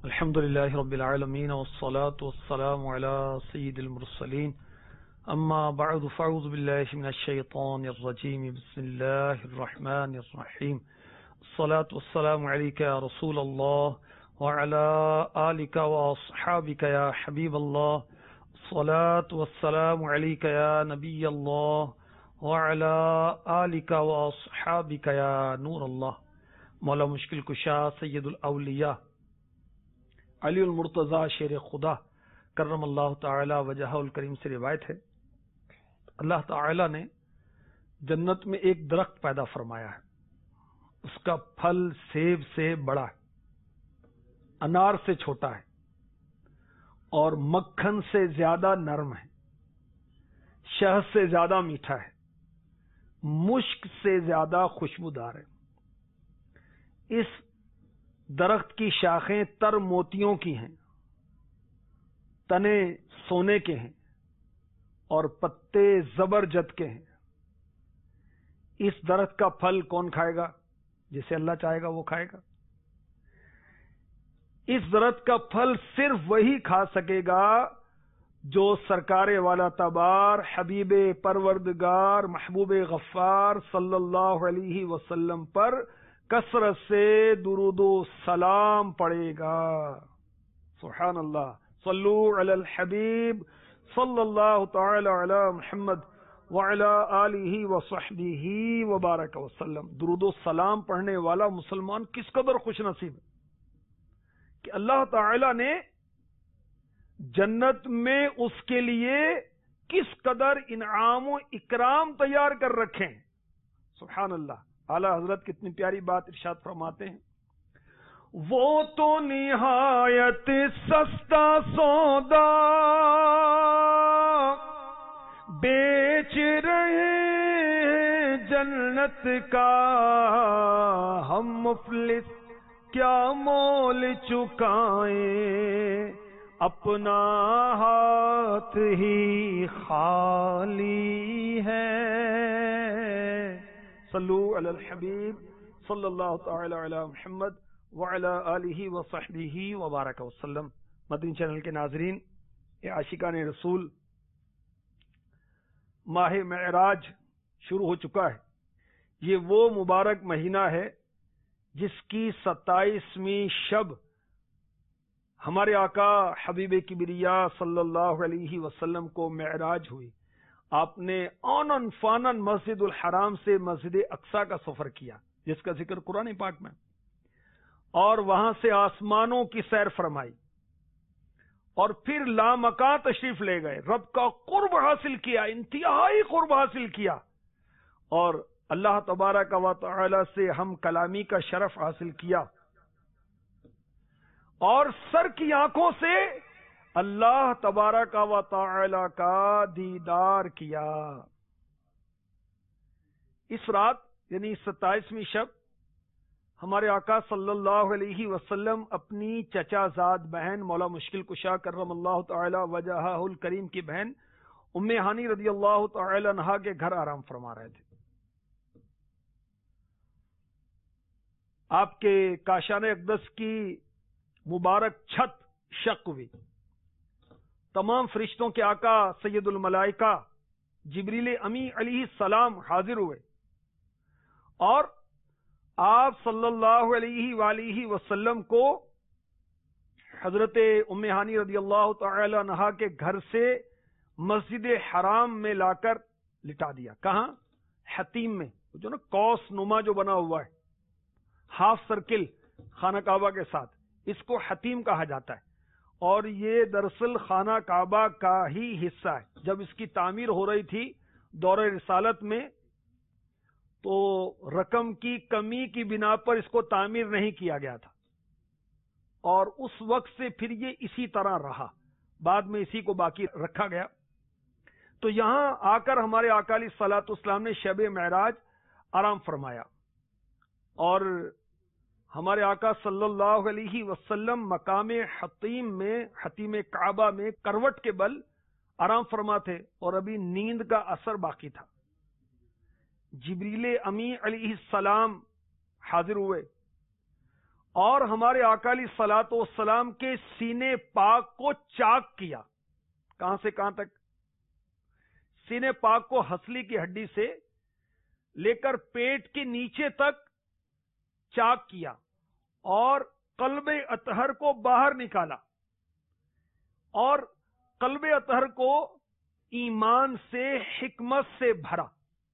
الحمد لله رب العالمين والصلاة والسلام على سيد المرسلين أما بعد فأعوذ بالله من الشيطان الرجيم بسم الله الرحمن الرحيم الصلاة والسلام عليك يا رسول الله وعلى آلك وأصحابك يا حبيب الله الصلاة والسلام عليك يا نبي الله وعلى آلك وأصحابك يا نور الله. مولا مشکل کشا سید الاولیاء علی المرتضی شیر خدا کرم اللہ تعالی وجہ الکریم سے روایت ہے، اللہ تعالی نے جنت میں ایک درخت پیدا فرمایا ہے، اس کا پھل سیب سے بڑا ہے، انار سے چھوٹا ہے اور مکھن سے زیادہ نرم ہے، شہد سے زیادہ میٹھا ہے، مشک سے زیادہ خوشبودار ہے۔ اس درخت کی شاخیں تر موتیوں کی ہیں، تنے سونے کے ہیں اور پتے زبرجد کے ہیں۔ اس درخت کا پھل کون کھائے گا؟ جسے اللہ چاہے گا وہ کھائے گا۔ اس درخت کا پھل صرف وہی کھا سکے گا جو سرکار والا تبار حبیب پروردگار محبوب غفار صلی اللہ علیہ وسلم پر کثرت سے درود و سلام پڑے گا۔ سبحان اللہ، صلو علی الحبیب صلی اللہ تعالی علی محمد وعلی آلہ وصحبہ وبارک وسلم۔ درود و سلام پڑھنے والا مسلمان کس قدر خوش نصیب ہے کہ اللہ تعالی نے جنت میں اس کے لیے کس قدر انعام و اکرام تیار کر رکھے ہیں۔ سبحان اللہ، اعلی حضرت کتنی پیاری بات ارشاد فرماتے ہیں، وہ تو نہایت سستا سودا بیچ رہے جنت کا، ہم مفلس کیا مول چکائیں، اپنا ہاتھ ہی خالی ہے۔ صلو علی الحبیب صلی اللہ تعالی علی محمد وعلی آلہ وصحبہ وبارک وسلم۔ مدنی چینل کے ناظرین، یہ عاشقان رسول، ماہ معراج شروع ہو چکا ہے۔ یہ وہ مبارک مہینہ ہے جس کی 27ویں شب ہمارے آقا حبیب کبریا صلی اللہ علیہ وسلم کو معراج ہوئی۔ آپ نے آنن فانن مسجد الحرام سے مسجد اقصی کا سفر کیا، جس کا ذکر قرآن پاک میں، اور وہاں سے آسمانوں کی سیر فرمائی اور پھر لامکاں تشریف لے گئے، رب کا قرب حاصل کیا، انتہائی قرب حاصل کیا، اور اللہ تبارک و تعالی سے ہم کلامی کا شرف حاصل کیا، اور سر کی آنکھوں سے اللہ تبارک و تعالی کا دیدار کیا۔ اس رات یعنی 27ویں شب ہمارے آقا صلی اللہ علیہ وسلم اپنی چچا زاد بہن مولا مشکل کشا کرم اللہ تعالی وجہہ الکریم کی بہن ام ہانی رضی اللہ تعالی عنہا کے گھر آرام فرما رہے تھے۔ آپ کے کاشان اقدس کی مبارک چھت شق ہوئی، تمام فرشتوں کے آقا سید الملائکہ جبریل امی علیہ السلام حاضر ہوئے، اور آپ صلی اللہ علیہ وآلہ وسلم کو حضرت ام ہانی رضی اللہ تعالی عنہا کے گھر سے مسجد حرام میں لا کر لٹا دیا۔ کہاں؟ حتیم میں، جو نا قوس نما جو بنا ہوا ہے، ہاف سرکل خانہ کعبہ کے ساتھ، اس کو حتیم کہا جاتا ہے، اور یہ دراصل خانہ کعبہ کا ہی حصہ ہے۔ جب اس کی تعمیر ہو رہی تھی دور رسالت میں، تو رقم کی کمی کی بنا پر اس کو تعمیر نہیں کیا گیا تھا، اور اس وقت سے پھر یہ اسی طرح رہا، بعد میں اسی کو باقی رکھا گیا۔ تو یہاں آ کر ہمارے آقا علیہ الصلوۃ والسلام نے شب معراج آرام فرمایا، اور ہمارے آقا صلی اللہ علیہ وسلم مقام حتیم میں، حتیم کعبہ میں کروٹ کے بل آرام فرما تھے، اور ابھی نیند کا اثر باقی تھا۔ جبریل امی علیہ السلام حاضر ہوئے اور ہمارے آقا علیہ الصلوۃ والسلام کے سینے پاک کو چاک کیا. کہاں سے کہاں تک؟ سینے پاک کو ہنسلی کی ہڈی سے لے کر پیٹ کے نیچے تک چاک کیا اور قلب اطہر کو باہر نکالا اور قلب اطہر کو ایمان سے، حکمت سے بھرا.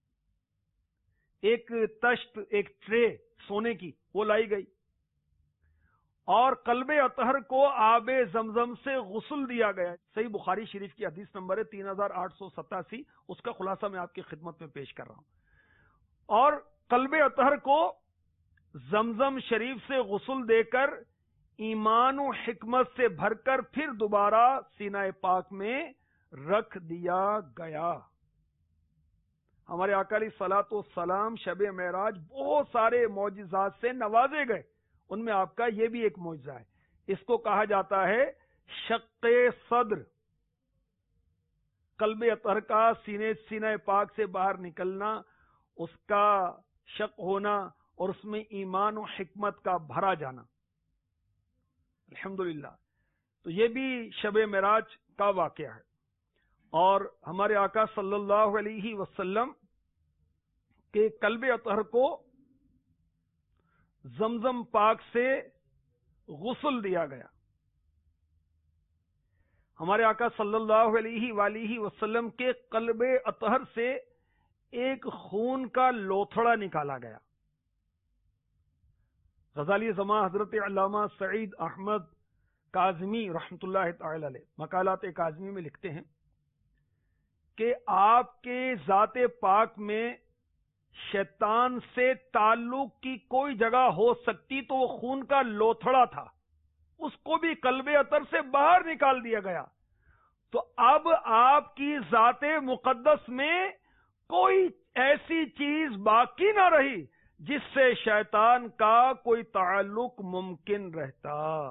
ایک تشت، ایک ٹرے سونے کی وہ لائی گئی اور قلب اطہر کو آب زمزم سے غسل دیا گیا. صحیح بخاری شریف کی حدیث نمبر ہے 3887. اس کا خلاصہ میں آپ کی خدمت میں پیش کر رہا ہوں. اور قلب اطہر کو زمزم شریف سے غسل دے کر ایمان و حکمت سے بھر کر پھر دوبارہ سینہ پاک میں رکھ دیا گیا. ہمارے آقا علیہ الصلوۃ والسلام شب معراج بہت سارے معجزات سے نوازے گئے. ان میں آپ کا یہ بھی ایک معجزہ ہے. اس کو کہا جاتا ہے شق صدر. قلب اطہر کا سینہ پاک سے باہر نکلنا، اس کا شق ہونا اور اس میں ایمان و حکمت کا بھرا جانا. الحمدللہ. تو یہ بھی شب معراج کا واقعہ ہے. اور ہمارے آقا صلی اللہ علیہ وسلم کے قلب اطہر کو زمزم پاک سے غسل دیا گیا. ہمارے آقا صلی اللہ علیہ وآلہ وسلم کے قلب اطہر سے ایک خون کا لوتھڑا نکالا گیا. غزالی زماں حضرت علامہ سعید احمد کاظمی رحمۃ اللہ تعالی علیہ مقالات کاظمی میں لکھتے ہیں کہ آپ کے ذات پاک میں شیطان سے تعلق کی کوئی جگہ ہو سکتی تو وہ خون کا لوتھڑا تھا. اس کو بھی قلب اطہر سے باہر نکال دیا گیا. تو اب آپ کی ذات مقدس میں کوئی ایسی چیز باقی نہ رہی جس سے شیطان کا کوئی تعلق ممکن رہتا.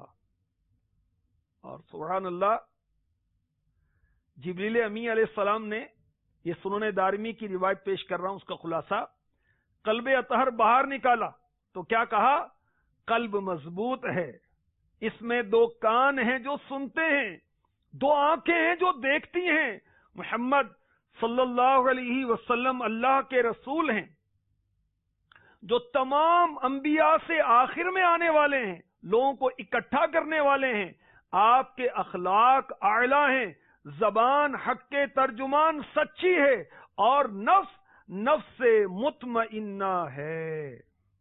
اور سبحان اللہ، جبریل امی علیہ السلام نے، یہ سنن دارمی کی روایت پیش کر رہا ہوں، اس کا خلاصہ، قلب اطہر باہر نکالا تو کیا کہا؟ قلب مضبوط ہے، اس میں 2 کان ہیں جو سنتے ہیں، 2 آنکھیں ہیں جو دیکھتی ہیں. محمد صلی اللہ علیہ وسلم اللہ کے رسول ہیں جو تمام انبیاء سے آخر میں آنے والے ہیں، لوگوں کو اکٹھا کرنے والے ہیں. آپ کے اخلاق اعلی ہیں، زبان حق کے ترجمان سچی ہے اور نفس سے مطمئنہ ہے.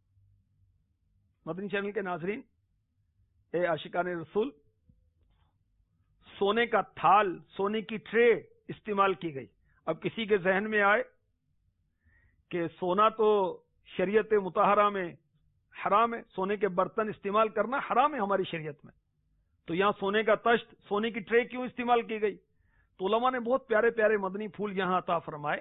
مدنی چینل کے ناظرین، اے عاشقان رسول، سونے کا تھال، سونے کی ٹرے استعمال کی گئی. اب کسی کے ذہن میں آئے کہ سونا تو شریعت مطہرہ میں حرام ہے، سونے کے برتن استعمال کرنا حرام ہے ہماری شریعت میں، تو یہاں سونے کا تشت، سونے کی ٹرے کیوں استعمال کی گئی؟ تو علماء نے بہت پیارے پیارے مدنی پھول یہاں عطا فرمائے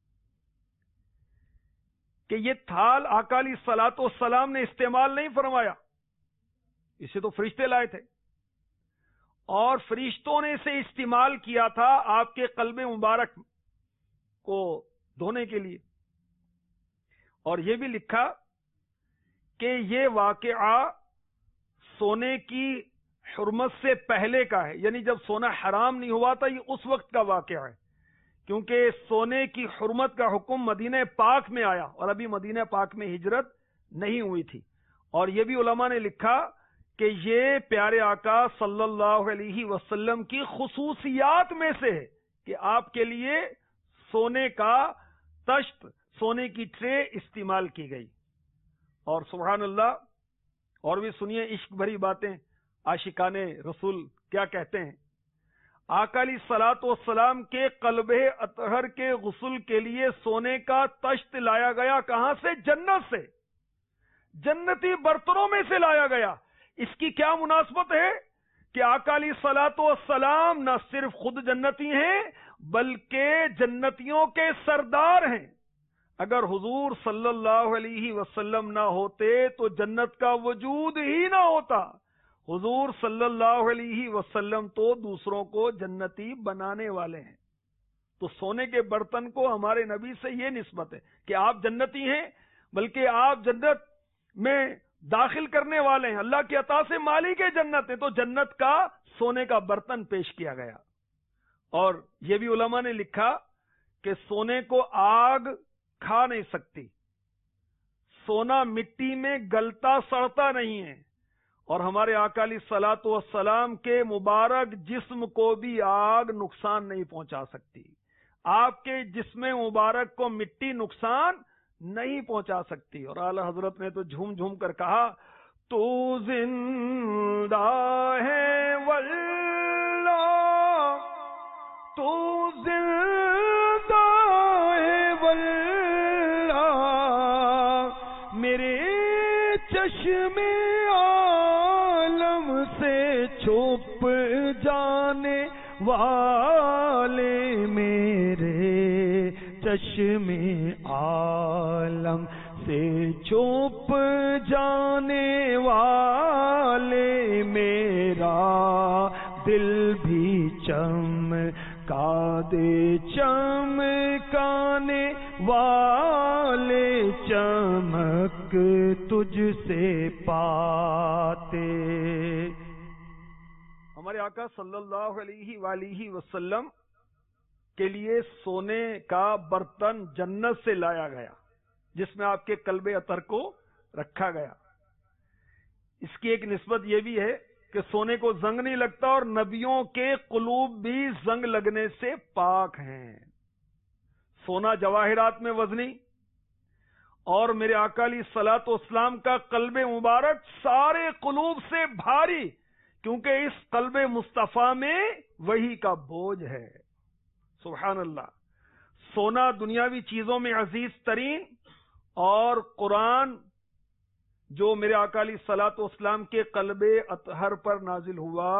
کہ یہ تھال آقا علیہ الصلوۃ والسلام نے استعمال نہیں فرمایا، اسے تو فرشتے لائے تھے اور فرشتوں نے اسے استعمال کیا تھا آپ کے قلب مبارک کو دھونے کے لیے. اور یہ بھی لکھا کہ یہ واقعہ سونے کی حرمت سے پہلے کا ہے، یعنی جب سونا حرام نہیں ہوا تھا، یہ اس وقت کا واقعہ ہے، کیونکہ سونے کی حرمت کا حکم مدینہ پاک میں آیا اور ابھی مدینہ پاک میں ہجرت نہیں ہوئی تھی. اور یہ بھی علماء نے لکھا کہ یہ پیارے آقا صلی اللہ علیہ وسلم کی خصوصیات میں سے ہے کہ آپ کے لیے سونے کا تشت، سونے کی ٹرے استعمال کی گئی. اور سبحان اللہ، اور بھی سنیے عشق بھری باتیں عاشقان رسول کیا کہتے ہیں. آقا علیہ الصلوۃ والسلام کے قلب اطہر کے غسل کے لیے سونے کا تشت لایا گیا. کہاں سے؟ جنت سے، جنتی برتنوں میں سے لایا گیا. اس کی کیا مناسبت ہے کہ آقا علیہ الصلوۃ والسلام نہ صرف خود جنتی ہیں بلکہ جنتیوں کے سردار ہیں. اگر حضور صلی اللہ علیہ وسلم نہ ہوتے تو جنت کا وجود ہی نہ ہوتا. حضور صلی اللہ علیہ وسلم تو دوسروں کو جنتی بنانے والے ہیں. تو سونے کے برتن کو ہمارے نبی سے یہ نسبت ہے کہ آپ جنتی ہیں، بلکہ آپ جنت میں داخل کرنے والے ہیں، اللہ کی عطا سے مالک جنت ہے، تو جنت کا سونے کا برتن پیش کیا گیا۔ اور یہ بھی علماء نے لکھا کہ سونے کو آگ کھا نہیں سکتی، سونا مٹی میں گلتا سڑتا نہیں ہے، اور ہمارے آقا علیہ الصلوۃ والسلام کے مبارک جسم کو بھی آگ نقصان نہیں پہنچا سکتی، آپ کے جسم مبارک کو مٹی نقصان نہیں پہنچا سکتی۔ اور اعلی حضرت نے تو جھوم جھوم کر کہا، تو زندہ ہے واللہ، تو زندہ ہے واللہ، میرے چشم عالم سے چھپ جانے والے، میرے چشم عالم سے چھپ جانے والے، میرا دل بھی چمکا دے چمکانے والے، چمک تجھ سے پاتے۔ ہمارے آقا صلی اللہ علیہ وآلہ وسلم کے لیے سونے کا برتن جنت سے لایا گیا، جس میں آپ کے قلب اطہر کو رکھا گیا۔ اس کی ایک نسبت یہ بھی ہے کہ سونے کو زنگ نہیں لگتا، اور نبیوں کے قلوب بھی زنگ لگنے سے پاک ہیں۔ سونا جواہرات میں وزنی، اور میرے آقا علیہ الصلوۃ والسلام کا قلب مبارک سارے قلوب سے بھاری، کیونکہ اس قلب مصطفیٰ میں وحی کا بوجھ ہے۔ سبحان اللہ۔ سونا دنیاوی چیزوں میں عزیز ترین، اور قرآن جو میرے آقا علیہ الصلوۃ والسلام کے قلب اطہر پر نازل ہوا،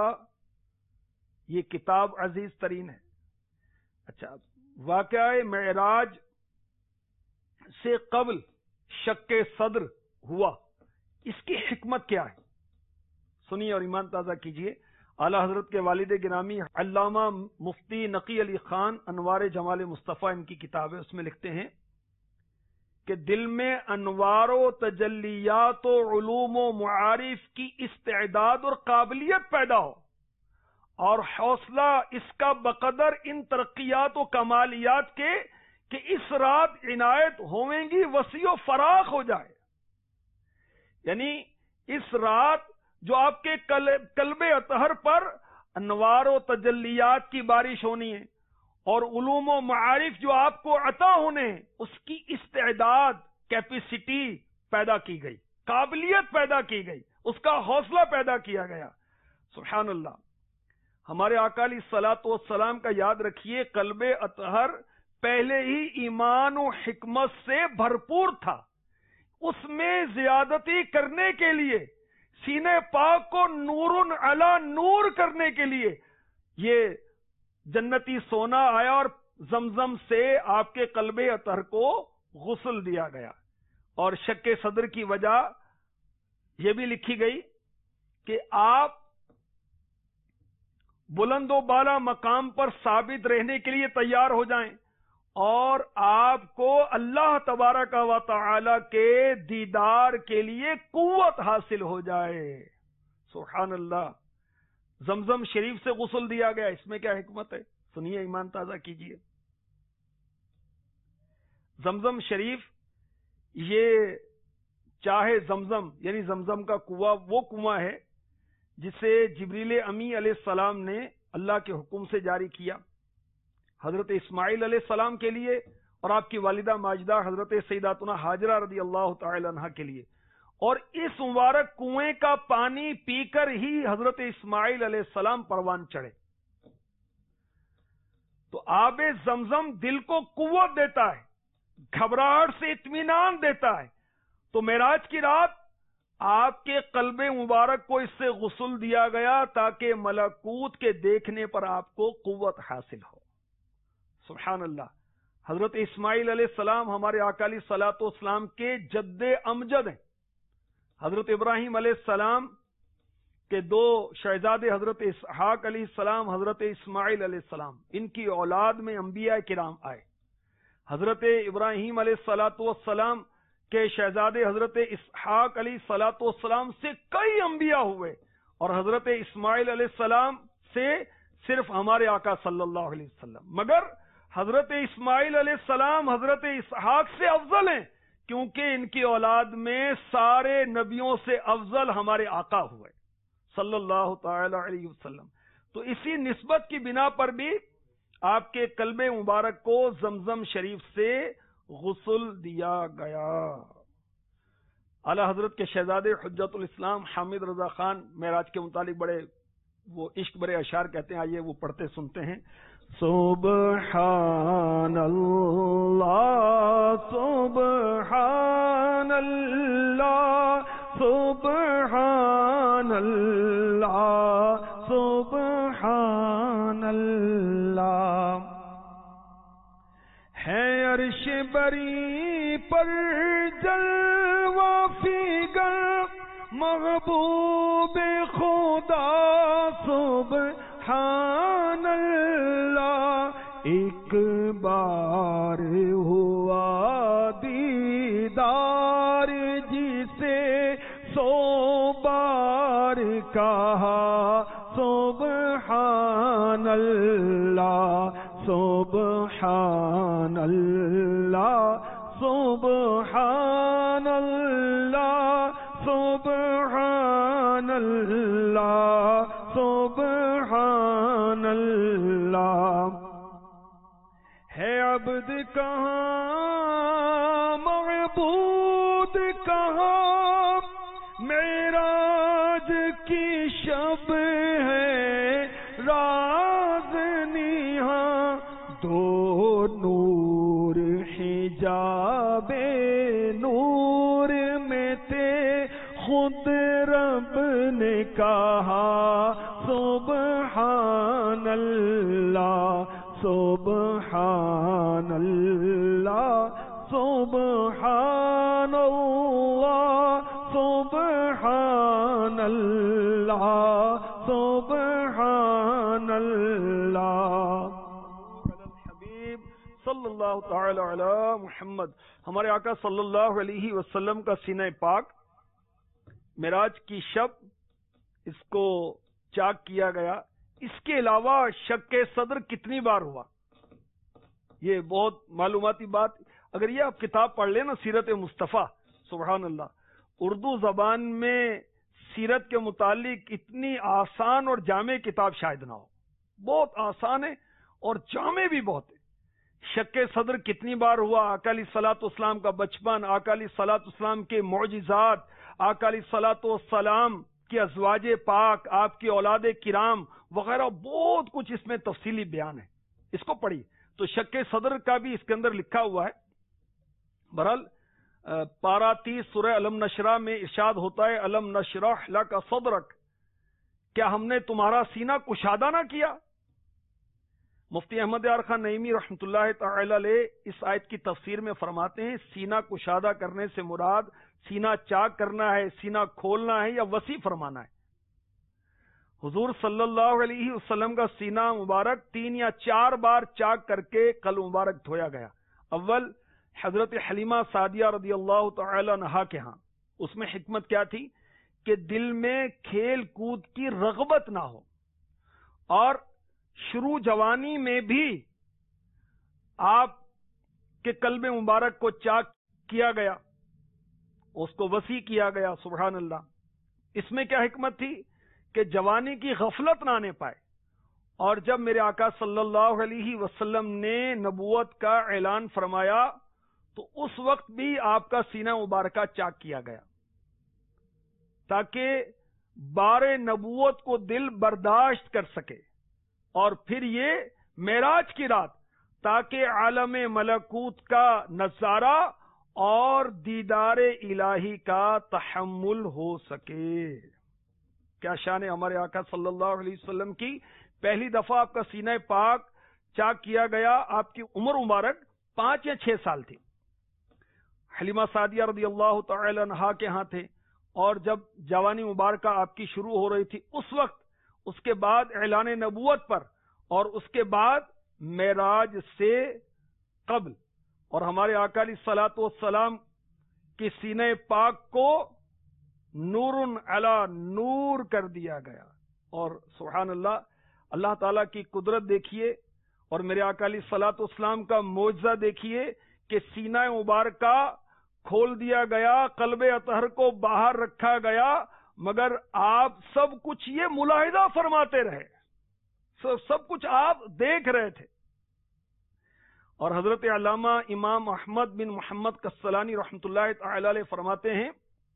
یہ کتاب عزیز ترین ہے۔ اچھا، واقعہ معراج سے قبل شق صدر ہوا، اس کی حکمت کیا ہے؟ سنیے اور ایمان تازہ کیجئے۔ اعلی حضرت کے والد گرامی علامہ مفتی نقی علی خان انوار جمال مصطفیٰ، ان کی کتاب ہے، اس میں لکھتے ہیں کہ دل میں انوار و تجلیات و علوم و معارف کی استعداد اور قابلیت پیدا ہو، اور حوصلہ اس کا بقدر ان ترقیات و کمالیات کے کہ اس رات عنایت ہویں گی وسیع و فراخ ہو جائے۔ یعنی اس رات جو آپ کے قلب اطہر پر انوار و تجلیات کی بارش ہونی ہے، اور علوم و معارف جو آپ کو عطا ہونے ہیں، اس کی استعداد، کیپیسٹی پیدا کی گئی، قابلیت پیدا کی گئی، اس کا حوصلہ پیدا کیا گیا۔ سبحان اللہ۔ ہمارے آقا علیہ الصلوۃ والسلام کا یاد رکھیے، قلب اطہر پہلے ہی ایمان و حکمت سے بھرپور تھا، اس میں زیادتی کرنے کے لیے، سینے پاک کو نور علی نور کرنے کے لیے یہ جنتی سونا آیا، اور زمزم سے آپ کے قلب اطہر کو غسل دیا گیا۔ اور شق صدر کی وجہ یہ بھی لکھی گئی کہ آپ بلند و بالا مقام پر ثابت رہنے کے لیے تیار ہو جائیں، اور آپ کو اللہ تبارک و تعالی کے دیدار کے لیے قوت حاصل ہو جائے۔ سبحان اللہ۔ زمزم شریف سے غسل دیا گیا، اس میں کیا حکمت ہے؟ سنیے، ایمان تازہ کیجئے۔ زمزم شریف، یہ چاہے زمزم یعنی زمزم کا کنواں، وہ کنواں ہے جسے جبریل امی علیہ السلام نے اللہ کے حکم سے جاری کیا حضرت اسماعیل علیہ السلام کے لیے، اور آپ کی والدہ ماجدہ حضرت سیداتنا ہاجرہ رضی اللہ تعالی عنہا کے لیے۔ اور اس مبارک کنویں کا پانی پی کر ہی حضرت اسماعیل علیہ السلام پروان چڑھے۔ تو آب زمزم دل کو قوت دیتا ہے، گھبراہٹ سے اطمینان دیتا ہے۔ تو معراج کی رات آپ کے قلب مبارک کو اس سے غسل دیا گیا تاکہ ملکوت کے دیکھنے پر آپ کو قوت حاصل ہو۔ سبحان اللہ۔ حضرت اسماعیل علیہ السلام ہمارے آقا علیہ الصلوۃ والسلام کے جد امجد ہیں۔ حضرت ابراہیم علیہ السلام کے دو شہزادے حضرت اسحاق علیہ السلام، حضرت اسماعیل علیہ السلام، ان کی اولاد میں انبیاء کرام آئے۔ حضرت ابراہیم علیہ الصلوۃ والسلام کہ شہزادے حضرت اسحاق علیہ الصلوۃ والسلام سے کئی انبیاء ہوئے اور حضرت اسماعیل علیہ السلام سے صرف ہمارے آقا صلی اللہ علیہ وسلم، مگر حضرت اسماعیل علیہ السلام حضرت اسحاق سے افضل ہیں، کیونکہ ان کی اولاد میں سارے نبیوں سے افضل ہمارے آقا ہوئے صلی اللہ تعالی علیہ وسلم۔ تو اسی نسبت کی بنا پر بھی آپ کے قلب مبارک کو زمزم شریف سے غسل دیا گیا۔ اعلی حضرت کے شہزادے حجت الاسلام حامد رضا خان معراج کے متعلق بڑے وہ عشق برے اشعار کہتے ہیں، آئیے وہ پڑھتے سنتے ہیں۔ سبحان اللہ سبحان اللہ سبحان اللہ سبحان اللہ، ہے عرش بری پر جلوہ فیگر محبوب خدا سبحان اللہ، ایک بار ہوا دیدار جسے 100 بار کہا سبحان اللہ سبحان اللہ سبحان اللہ سبحان اللہ سبحان اللہ، ہے عبد کہاں معبود کہاں، معراج کی شب ہے راز نیہاں، دو نور حجاب نور میں تھے، خود رب نے کہا سبحان اللہ سبحان اللہ سبحان اللہ سبحان اللہ سبحان اللہ۔ حبیب صلی اللہ تعالی علی محمد، ہمارے آقا صلی اللہ علیہ وسلم کا سینہ پاک معراج کی شب اس کو چاک کیا گیا۔ اس کے علاوہ شق صدر کتنی بار ہوا، یہ بہت معلوماتی بات، اگر یہ آپ کتاب پڑھ لیں نا سیرت مصطفیٰ، سبحان اللہ، اردو زبان میں سیرت کے متعلق اتنی آسان اور جامع کتاب شاید نہ ہو، بہت آسان ہے اور جامع بھی بہت ہے۔ شق صدر کتنی بار ہوا، آقا علیہ الصلوۃ والسلام کا بچپن، آقا علیہ الصلوۃ والسلام کے معجزات، آقا علیہ الصلوۃ والسلام کی ازواج پاک، آپ کی اولاد کرام وغیرہ، بہت کچھ اس میں تفصیلی بیان ہے، اس کو پڑھیے۔ تو شق صدر کا بھی اس کے اندر لکھا ہوا ہے۔ بہرحال پارہ 30 سورہ علم نشرہ میں ارشاد ہوتا ہے، علم نشرح لک صدرک، کیا ہم نے تمہارا سینہ کشادہ نہ کیا؟ مفتی احمد یار خان نعیمی رحمۃ اللہ تعالی علیہ اس آیت کی تفسیر میں فرماتے ہیں، سینہ کشادہ کرنے سے مراد سینہ چاک کرنا ہے، سینہ کھولنا ہے یا وسیع فرمانا ہے۔ حضور صلی اللہ علیہ وسلم کا سینہ مبارک 3 یا 4 بار چاک کر کے قلب مبارک دھویا گیا۔ اول حضرت حلیمہ سعدیہ رضی اللہ تعالی عنہا کے ہاں، اس میں حکمت کیا تھی کہ دل میں کھیل کود کی رغبت نہ ہو، اور شروع جوانی میں بھی آپ کے قلب مبارک کو چاک کیا گیا، اس کو وسیع کیا گیا، سبحان اللہ۔ اس میں کیا حکمت تھی کہ جوانی کی غفلت نہ آنے پائے، اور جب میرے آقا صلی اللہ علیہ وسلم نے نبوت کا اعلان فرمایا تو اس وقت بھی آپ کا سینہ مبارکہ چاک کیا گیا، تاکہ بار نبوت کو دل برداشت کر سکے، اور پھر یہ معراج کی رات تاکہ عالم ملکوت کا نظارہ اور دیدار الہی کا تحمل ہو سکے۔ کیا شان ہے ہمارے آقا صلی اللہ علیہ وسلم کی، پہلی دفعہ آپ کا سینہ پاک چاک کیا گیا، آپ کی عمر مبارک 5 یا 6 سال تھی، حلیمہ سعدیہ رضی اللہ تعالی عنہا کے ہاں تھے، اور جب جوانی مبارکہ آپ کی شروع ہو رہی تھی اس وقت، اس کے بعد اعلان نبوت پر، اور اس کے بعد معراج سے قبل، اور ہمارے آقا علیہ الصلوۃ والسلام کہ سینے پاک کو نور علی نور کر دیا گیا. اور سبحان اللہ، اللہ تعالیٰ کی قدرت دیکھیے اور میرے آقا علیہ الصلوۃ والسلام کا معجزہ دیکھیے کہ سینہ مبارکہ کھول دیا گیا، قلب اطہر کو باہر رکھا گیا، مگر آپ سب کچھ یہ ملاحظہ فرماتے رہے، سب کچھ آپ دیکھ رہے تھے. اور حضرت علامہ امام احمد بن محمد کسلانی رحمۃ اللہ تعالی علیہ فرماتے ہیں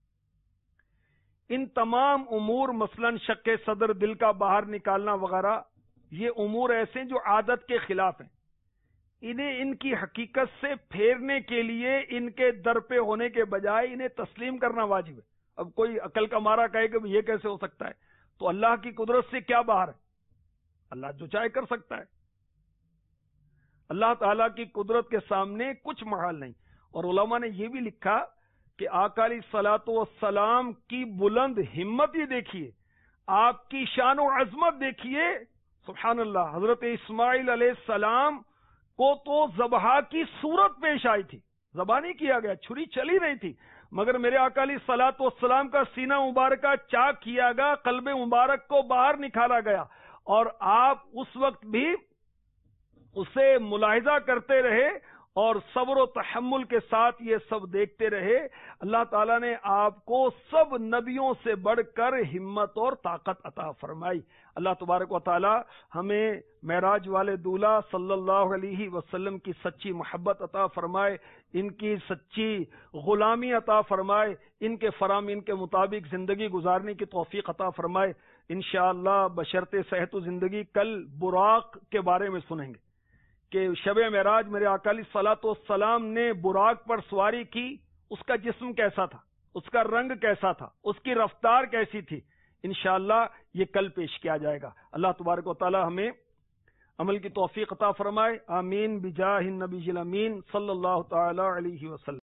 ان تمام امور مثلا شق صدر، دل کا باہر نکالنا وغیرہ، یہ امور ایسے ہیں جو عادت کے خلاف ہیں. انہیں ان کی حقیقت سے پھیرنے کے لیے ان کے در پہ ہونے کے بجائے انہیں تسلیم کرنا واجب ہے. اب کوئی عقل کا مارا کہے کہ یہ کیسے ہو سکتا ہے، تو اللہ کی قدرت سے کیا باہر ہے؟ اللہ جو چاہے کر سکتا ہے. اللہ تعالیٰ کی قدرت کے سامنے کچھ محال نہیں. اور علماء نے یہ بھی لکھا کہ آقا علیہ الصلوۃ والسلام کی بلند ہمت ہی دیکھیے، آپ کی شان و عظمت دیکھیے. سبحان اللہ، حضرت اسماعیل علیہ السلام کو تو ذبح کی صورت پیش آئی تھی، ذبح نہیں کیا گیا، چھری چلی نہیں تھی، مگر میرے آقا علیہ الصلوۃ والسلام کا سینہ مبارکہ چاک کیا گیا، قلب مبارک کو باہر نکالا گیا، اور آپ اس وقت بھی اسے ملاحظہ کرتے رہے اور صبر و تحمل کے ساتھ یہ سب دیکھتے رہے. اللہ تعالیٰ نے آپ کو سب نبیوں سے بڑھ کر ہمت اور طاقت عطا فرمائی. اللہ تبارک و تعالیٰ ہمیں معراج والے دولہا صلی اللہ علیہ وسلم کی سچی محبت عطا فرمائے، ان کی سچی غلامی عطا فرمائے، ان کے فرامین کے مطابق زندگی گزارنے کی توفیق عطا فرمائے. انشاءاللہ بشرط صحت و زندگی کل براق کے بارے میں سنیں گے کہ شب معراج میرے آقا علیہ الصلوۃ والسلام نے براق پر سواری کی، اس کا جسم کیسا تھا، اس کا رنگ کیسا تھا، اس کی رفتار کیسی تھی. انشاءاللہ یہ کل پیش کیا جائے گا. اللہ تبارک و تعالی ہمیں عمل کی توفیق عطا فرمائے. آمین بجاہ النبی الامین صلی اللہ تعالی علیہ وسلم.